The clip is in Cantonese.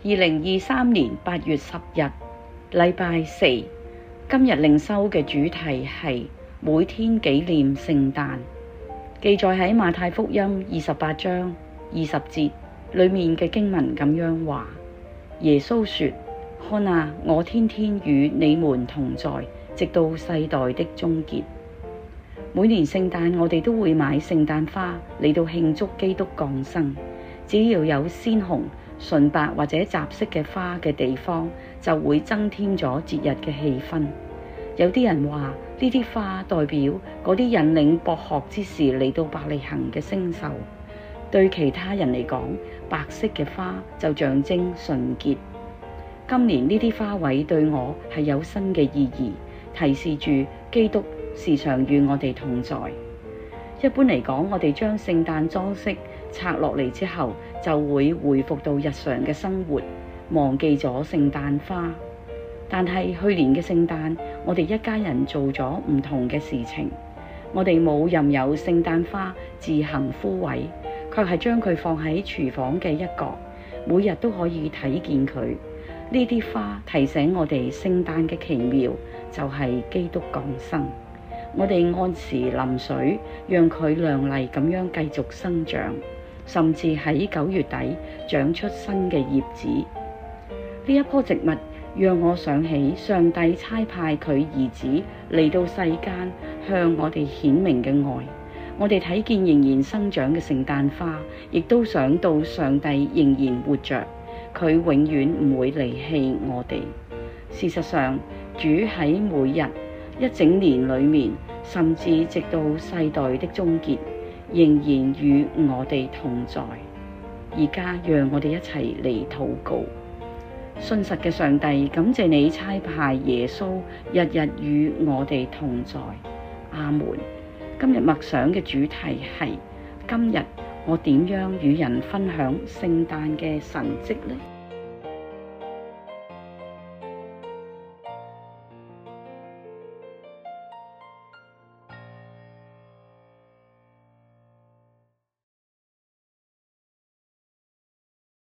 2023年8月10日，禮拜四。今日靈修嘅主題係每天紀念聖誕，記載喺馬太福音28章20節裏面嘅經文咁樣話：耶穌說，看啊，我天天與你們同在，直到世代的終結。每年聖誕我哋都會買聖誕花嚟到慶祝基督降生。只要有鮮紅、純白或者雜色嘅花嘅地方，就會增添咗節日嘅氣氛。有啲人話呢啲花代表嗰啲引領博學之士嚟到伯利恆嘅星宿。對其他人嚟講，白色嘅花就象徵純潔。今年呢啲花卉對我係有新嘅意義，提示住基督時常與我哋同在。一般嚟講，我哋將聖誕裝飾拆落嚟之後，就會回復到日常嘅生活，忘記咗聖誕花。但係去年嘅聖誕，我哋一家人做咗唔同嘅事情。我哋冇任由聖誕花自行枯萎，卻係將佢放喺廚房嘅一角，每日都可以睇見佢。呢啲花提醒我哋聖誕嘅奇妙，就係基督降生。我哋按時淋水，讓佢亮麗咁樣繼續生長，甚至喺9月底長出新嘅葉子。呢一棵植物讓我想起上帝差派佢兒子嚟到世間，向我哋顯明嘅愛。我哋睇見仍然生長嘅聖誕花，亦都想到上帝仍然活着，佢永遠唔會離棄我哋。事實上，主喺每日一整年裏面，甚至直到世代的終結，仍然與我哋同在。而家讓我哋一齊嚟禱告。信實嘅上帝，感謝你差派耶穌日日與我哋同在。阿門。今日默想嘅主題係：今日我點樣與人分享聖誕嘅神蹟呢？